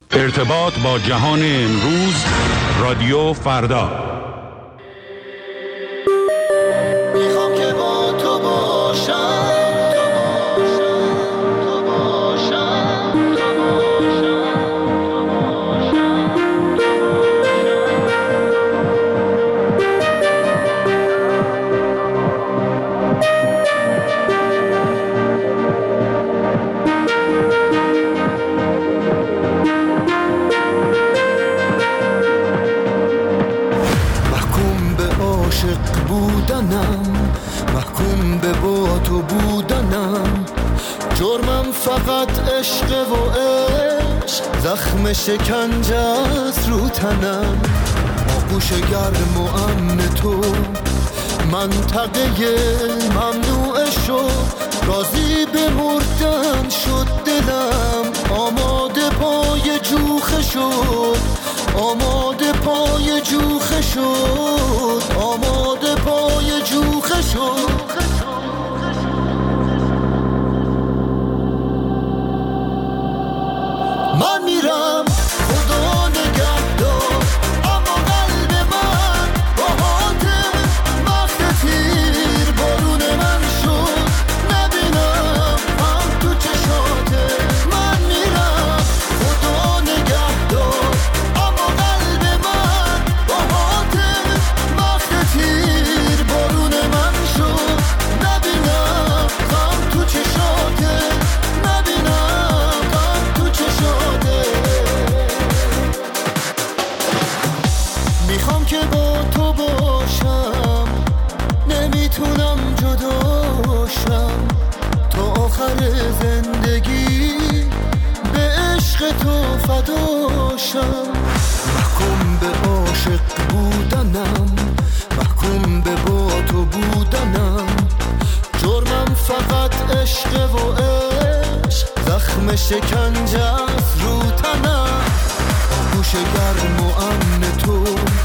ارتباط با جهان امروز، رادیو فردا. میخوام که با تو باشم. محکوم به با تو بودنم، جرمم فقط عشق و عشق، زخم شکنجه است رو تنم. آغوش گرم و امن تو منطقه ممنوع شد، راضی به مردن شد دلم، آماده پای جوخه شد، آماده پای جوخه شد، آماده پای جوخه شد. من میرم خدا نگهدار، اما قلب من باهات وقت تیر بارون من شد، نبینم هم تو چشاته. من میرم خدا نگهدار، اما قلب من باهات وقت تیر بارون من شد، نبینم هم تو چشاته، نبینم هم تو چشاته. میخوام که با تو باشم، نمیتونم جداشم، تا آخر زندگی به عشق تو فداشم. محکوم به عاشق بودنم، محکوم به با تو بودنم، جرمم فقط عشق و عشق، زخم شکنجه است رو تنم. آغوش گرم و امن تو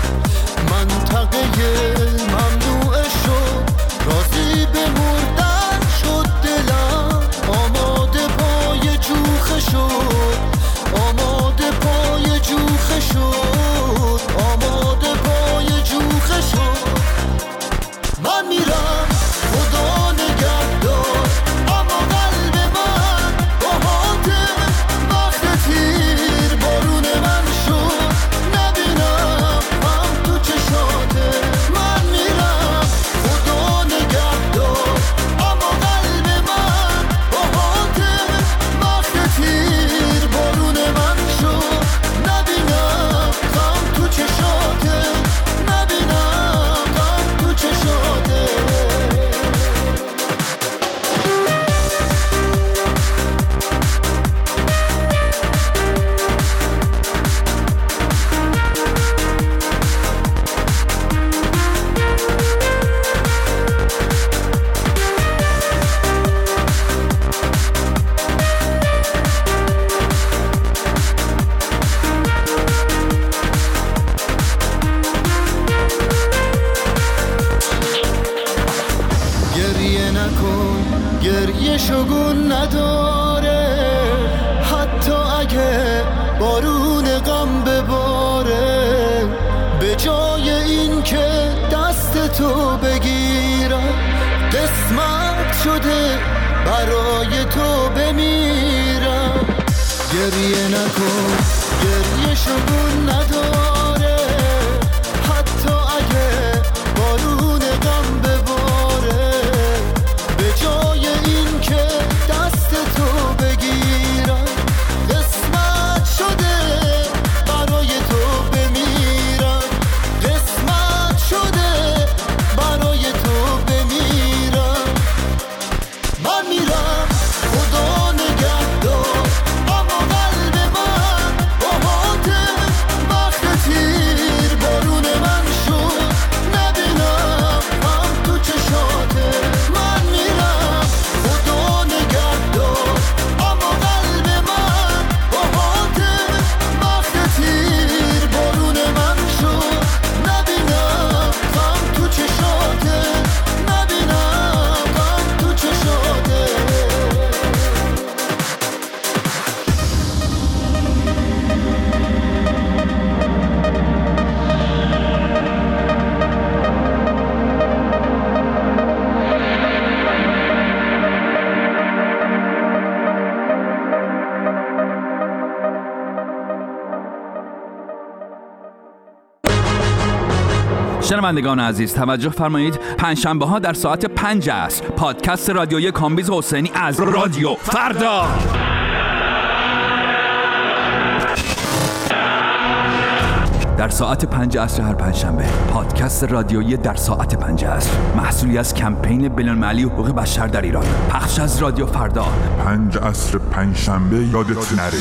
منطقه ممنوع شد، راضی به مردن شد دلم، آماده پای جوخه شد، آماده پای جوخه شد، آماده پای جوخه شد. من میرم خدا نگهدار، اما قلب من باهات وقت تیر بارون من شد، نبینم هم تو چشاته. من میرم خدا نگهدار، اما قلب من باهات وقت تیر بارون من شد، نبینم هم تو چشاته، نبینم هم تو چشاته. گریه نکن، گریه شگون نداره، حتی اگه بارون غم بباره. به جای این که دست تو بگیرم، قسمت شده برای تو بمیرم. گریه نکن، گریه شگون نداره، حتی اگه بارون غم بباره. به جای این که دست تو بگیرم، قسمت شده برای تو بمیرم، قسمت شده برای تو بمیرم. من میرم خدا نگهدار، اما قلب من باهات وقت تیر شنوندگان عزیز توجه فرمایید، پنجشنبه ها در ساعت 5 عصر پادکست رادیویی کامبیز حسینی از رادیو فردا. در ساعت 5 عصر هر پنجشنبه پادکست رادیویی در ساعت 5 عصر، محصولی از کمپین بین‌المللی حقوق بشر در ایران، پخش از رادیو فردا. 5 عصر پنجشنبه یادت نره.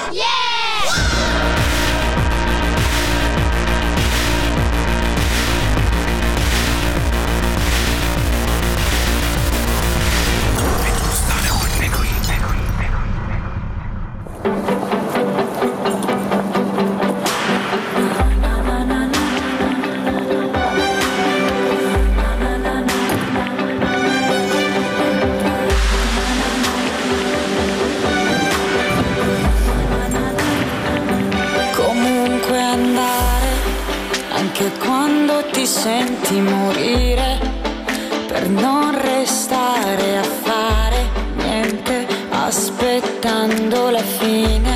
Senti morire per non restare a fare niente, aspettando la fine.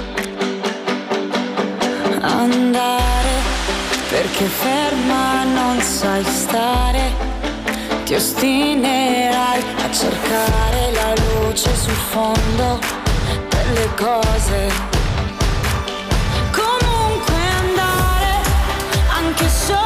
Andare perché ferma non sai stare, ti ostinerai a cercare la luce sul fondo delle cose. Comunque andare anche solo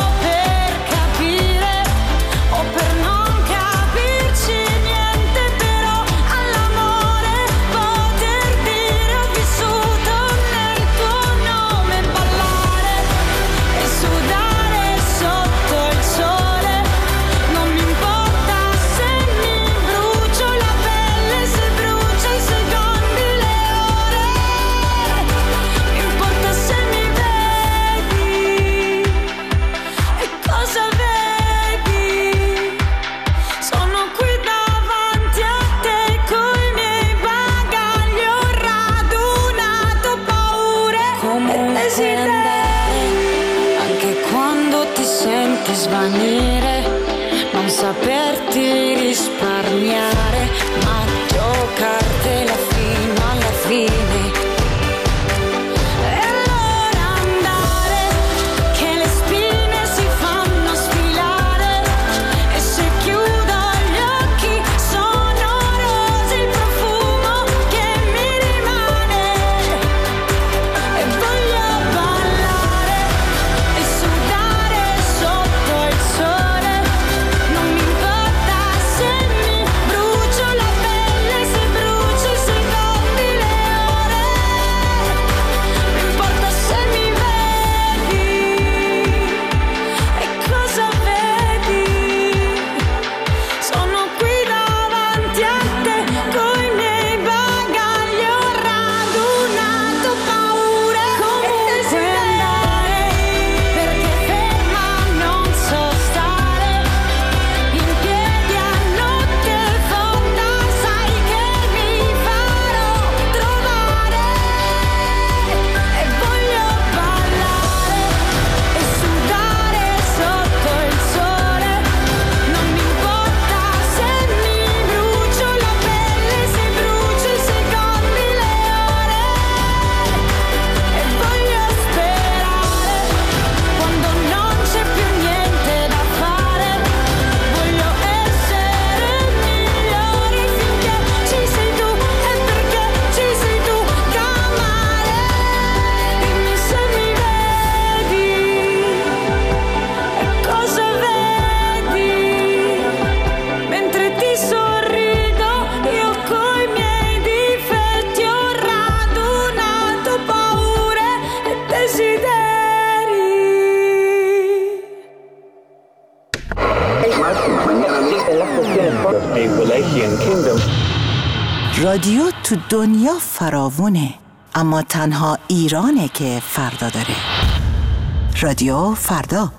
svanire, non saperti risparmiare, ma giocartela fino alla fine. E allora andare, che le spine si fanno sfilare, e se chiudo gli occhi sono rose il profumo che mi rimane, e voglio ballare e sudare sotto il sole, non mi importa se mi brucio la pelle, se brucio i secondi, le ore, mi importa se mi vedi, e cosa vedi? Sono qui davanti a te, coi miei bagagli ho radunato paure. Comunque andare, perché ferma non so stare, in piedi a notte fonda, sai che mi farò trovare, e voglio ballare e sudare sotto il sole, non mi importa se mi brucio la pelle, se brucio i secondi, le ore, e voglio sperare quando non c'è più niente da fare, voglio essere migliore finché ci sei tu, e perché ci sei tu, Camare, dimmi se mi vedi, e cosa vedi, mentre ti sorrido, io coi miei difetti ho radunato paure e desideri. رادیو تو دنیا فراوونه، اما تنها ایرانه که فردا داره. رادیو فردا.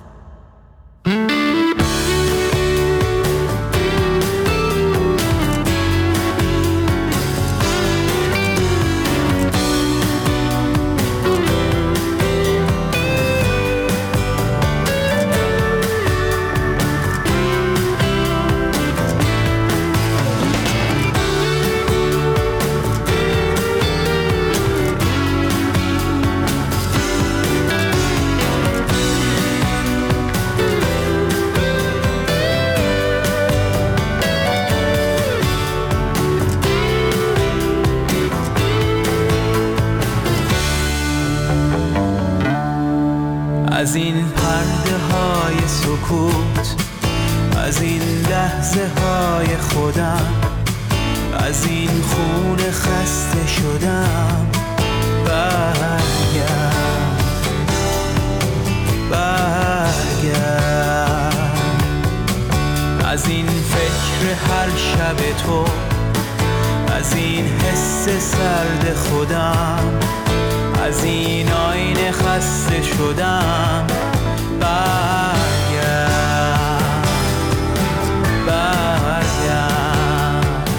از این پرده های سکوت، از این لحظه های خودم، از این خون خسته شدم. برگرد از این فکر هر شب تو، از این حس سرد خودم، از این آینه خسته شدم. برگرد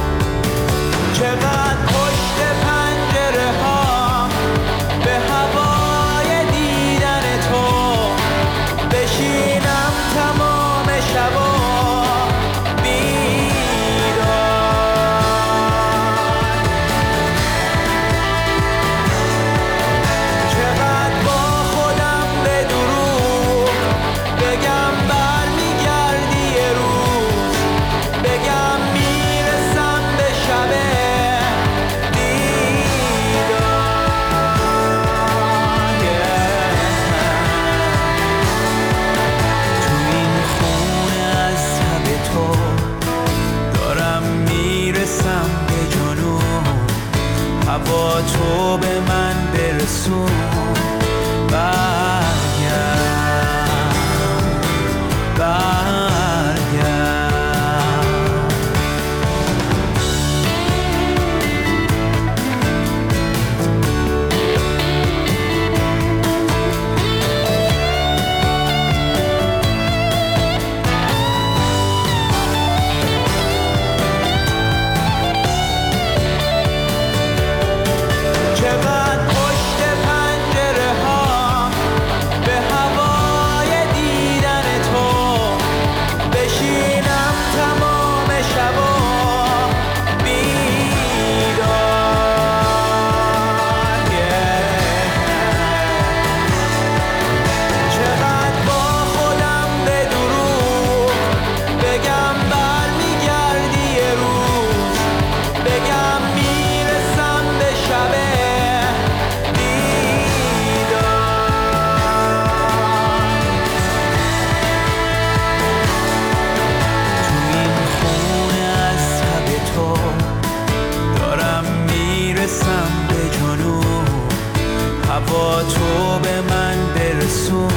چقدر پشت پنجره ها به هوای دیدن تو بشینم تمام شبا با تو به من برسون. با تو به من برسون.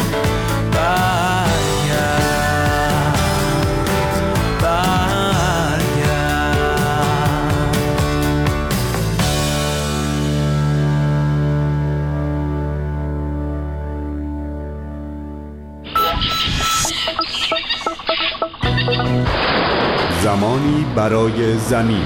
زمانی برای زمین.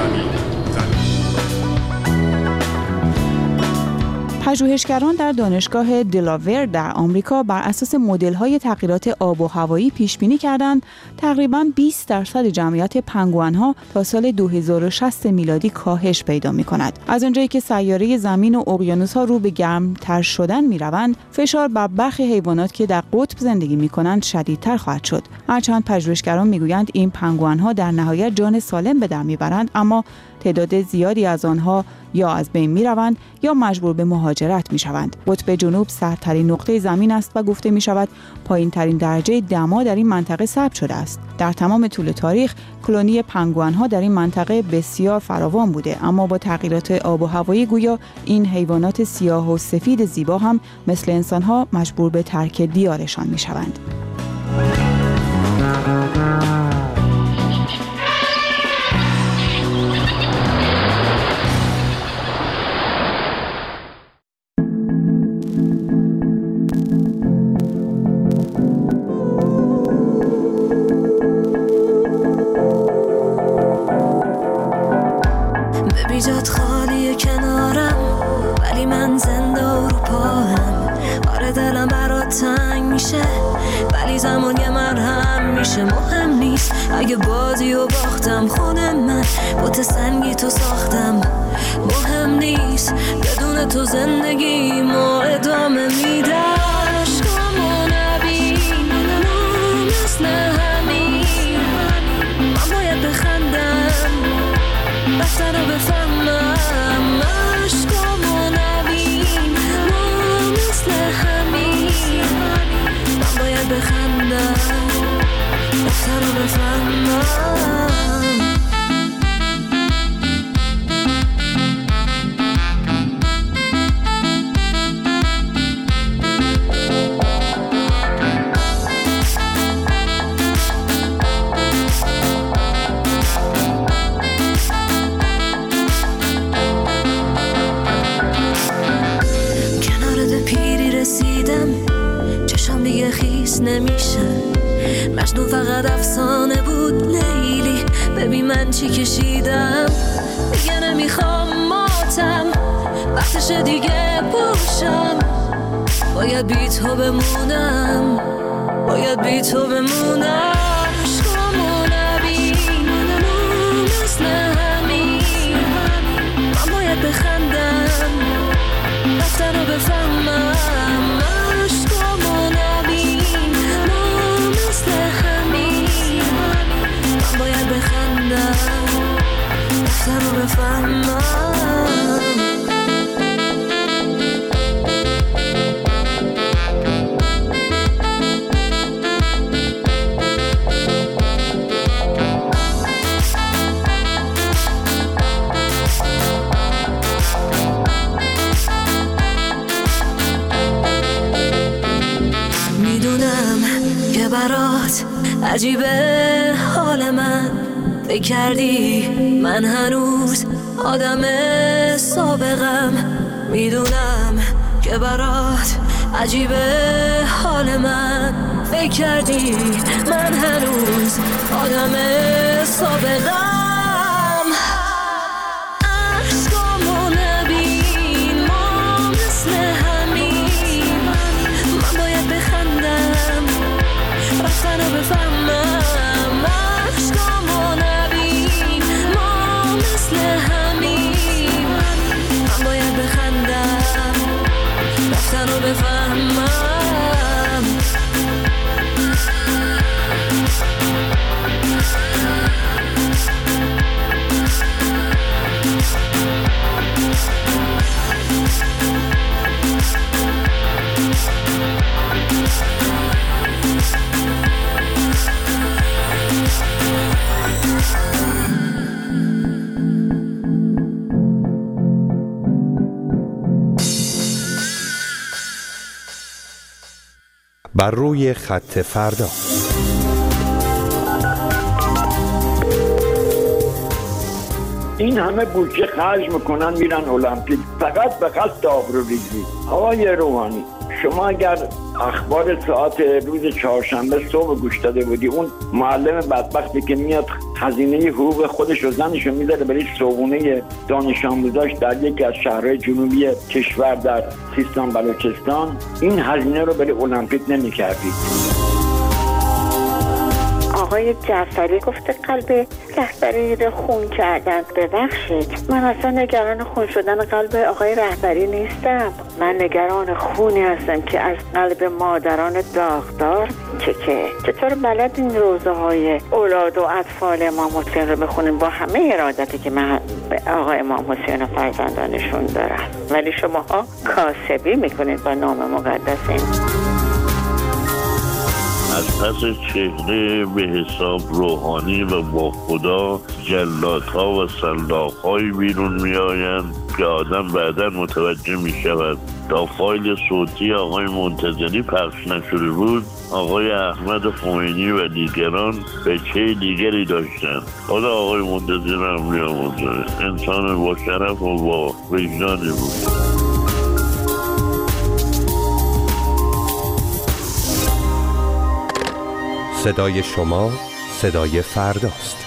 پژوهشگران در دانشگاه دلاور در آمریکا بر اساس مدل‌های تغییرات آب و هوایی پیش‌بینی کردند تقریباً 20% جمعیت پنگوئن‌ها تا سال 2060 میلادی کاهش پیدا می‌کند. از آنجایی که سیاره زمین و اقیانوس‌ها رو به گرم‌تر شدن می‌روند، فشار بر برخی حیوانات که در قطب زندگی می‌کنند شدیدتر خواهد شد. هرچند پژوهشگران می‌گویند این پنگوئن‌ها در نهایت جان سالم به در می‌برند، اما تعداد زیادی از آنها یا از بین می‌روند یا مجبور به مهاجرت می‌شوند. قطب جنوب سردترین نقطه زمین است و گفته می‌شود پایین‌ترین درجه دما در این منطقه ثبت شده است. در تمام طول تاریخ کلونی پنگوئن‌ها در این منطقه بسیار فراوان بوده، اما با تغییرات آب و هوایی گویا این حیوانات سیاه و سفید زیبا هم مثل انسان‌ها مجبور به ترک دیارشان می‌شوند. جات خالیه کنارم ولی من زنده و رو پاهم. آره دلم برات تنگ میشه ولی زمان یه مرهم میشه. مهم نیست اگه بازی و باختم، خود من بوت سنگی تو ساختم. مهم نیست بدون تو زندگی ما ادامه میدم. عشقامو نبین مثل همین، من باید بخندم رفتن رو بفهمم. عشقامو نبین ما مثل همین، من چی کشیدم، دیگه نمیخوام ماتم، وقتش دیگه پوشم، باید بی تو بمونم، باید بی تو بمونم. عشقامو نبین مثل همین، من باید بخندم، رفتن رو بفهمم. عشقامو نبین مثل همین، من باید بخندم، رفتن رو بفهمم. برات عجیبه حال من، فکر کردی من هنوز آدم سابقم. میدونم که برات عجیبه حال من، فکر کردی من هنوز آدم سابقم. عشقامو نبین ما مثل همین، من باید بخندم، رفتن رو بفهمم. عشقامو نبین ما مثل همین، من باید بخندم، رفتن رو بفهمم. بر روی خط فردا. این همه بودجه خرج میکنن میرن المپیک فقط به قصد آبروریزی. آقای روحانی، شما اگر اخبار ساعت روز چهارشنبه صبح گوش داده بودی، اون معلم بدبختی که میاد هزینه حقوق خودش و زنش رو میذاره برای صبحونه دانش آموزاش در یکی از شهرهای جنوبی کشور در سیستان بلوچستان، این هزینه رو برای المپیک نمی‌کردید. آقای جعفری گفته قلب رهبری رو خون کردن. ببخشید، من اصلا نگران خون شدن قلب آقای رهبری نیستم. من نگران خونی هستم که از قلب مادران داغدار چطور بلد این روزه های اولاد و اطفال امام حسین رو بخونیم با همه ارادتی که من به آقای امام حسین و فرزندانشون دارم، ولی شماها کاسبی میکنید با نام مقدسین. از پس چهره به حساب روحانی و با خدا جلادها و سلاخ‌های بیرون می آیند که آدم بعدا متوجه می شود. تا فایل صوتی آقای منتظری پخش نشده بود، آقای احمد خمینی و دیگران بچه دیگری داشتند. خدا آقای منتظری هم بیامرزه، انسان با شرف و با وجدانی بود. صدای شما صدای فرداست.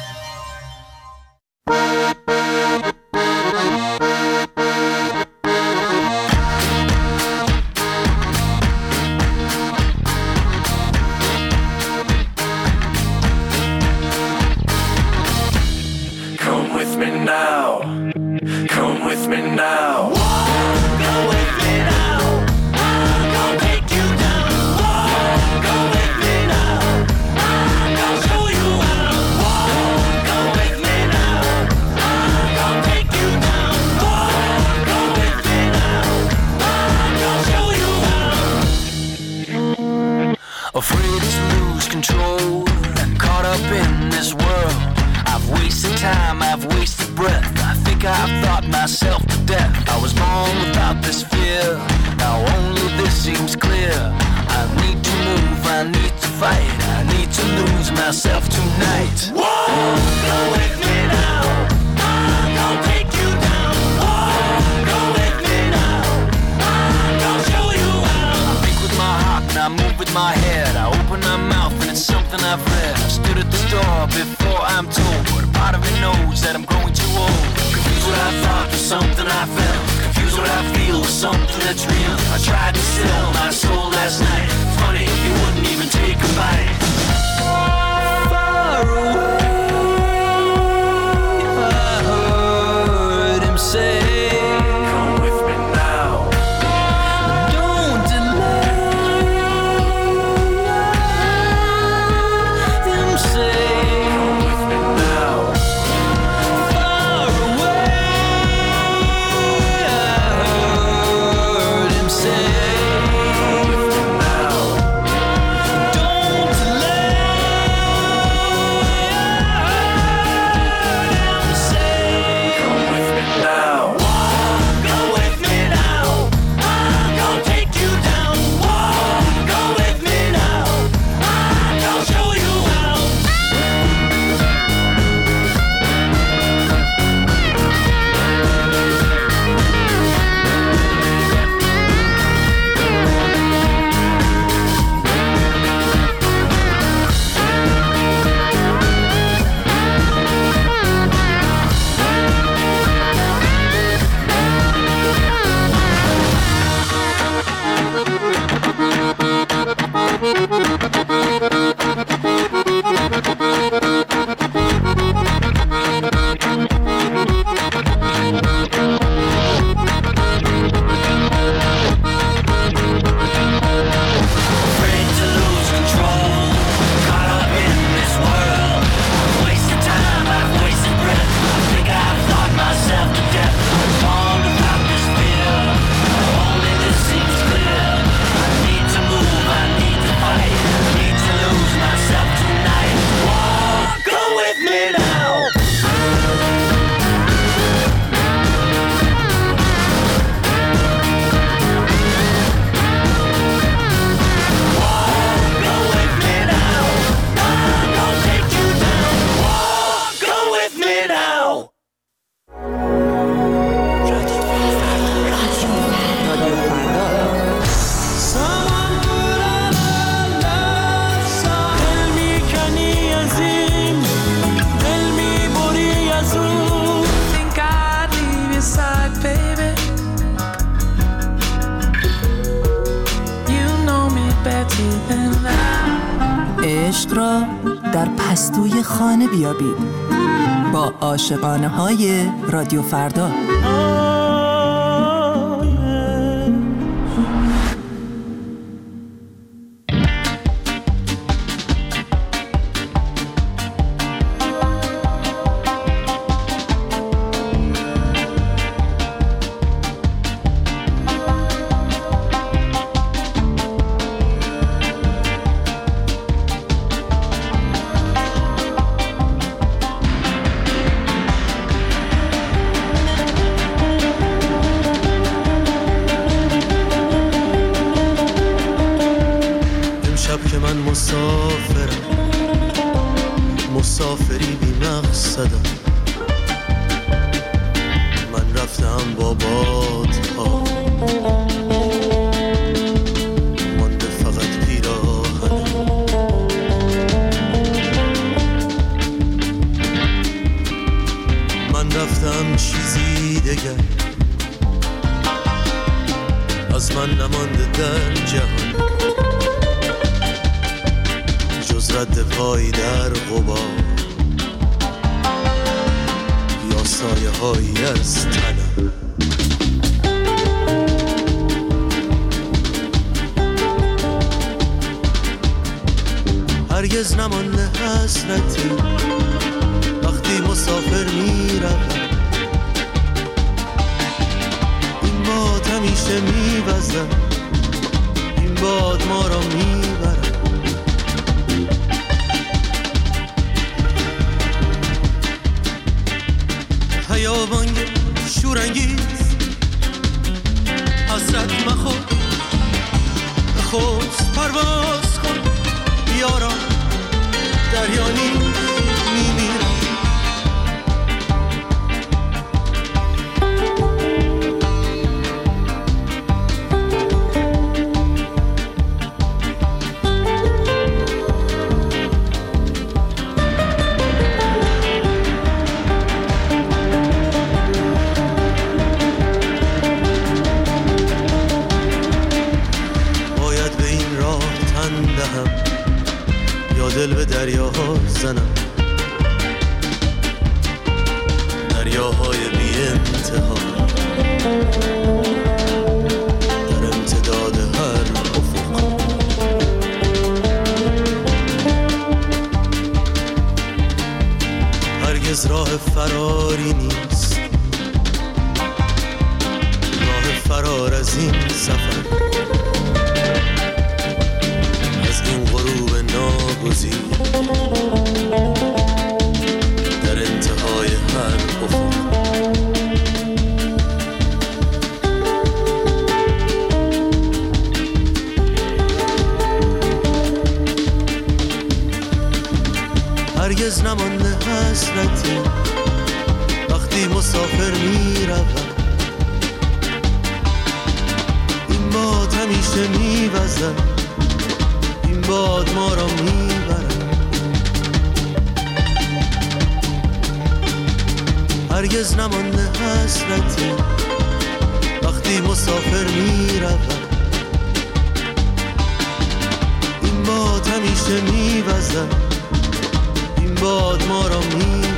Come with me now. Come with me now. Go with me now. I'm gonna take you down. Go with me now. I'm gonna show you how. Go with me now. I'm gonna take you down. Go with me now. I'm gonna show you how. Afraid to lose control and caught up in this world. I've wasted time, I've wasted breath. I think I've thought myself to death. I was born without this fear. Now only this seems clear. I need to move, I need to fight. I need to lose myself tonight. Whoa, go with me now. I'm gonna take you down. Whoa, go with me now. I'm gonna show you how. I think with my heart and I move with my head. I open my mouth and it's something I've read. I stood at the door before I'm told. What a part of something I felt. Confused what I feel with something that's real. I tried to sell my soul last night. Funny, you wouldn't even take a bite. Far away, I heard him say, come with me now. Don't delay. Him say, come with me now. Far away, I heard him say, come with me now. Don't delay. عشق را در پستوی خانه بیابید با عاشقانه های رادیو فردا. مسافری بی مقصدم، من رفتم با بادها، مانده فقط پیراهنم. من رفتم چیزی دگر از من نمانده در جهان، جز رد پای در غبار یا سایه هایی از تنم. هرگز نمانده حسرتی وقتی مسافر میرم، این باد همیشه میوزم، این باد ما را میبرم. خیابان شورانگیز حسرت مخور، خود پرواز کن یاران، دریانی میمیرم. بزنم دریاهای بی انتها در امتداد هر افق. هرگز راه فراری نیست، راه فرار از این سفر، از این غروب ناگزیر در انتهای هر افق. هرگز نمانده حسرتی وقتی مسافر می روم، این باد همیشه می وزد، این باد ما را می برد. هرگز نمانده حسرتی وقتی مسافر می روم، این باد همیشه می وزد، این باد ما را می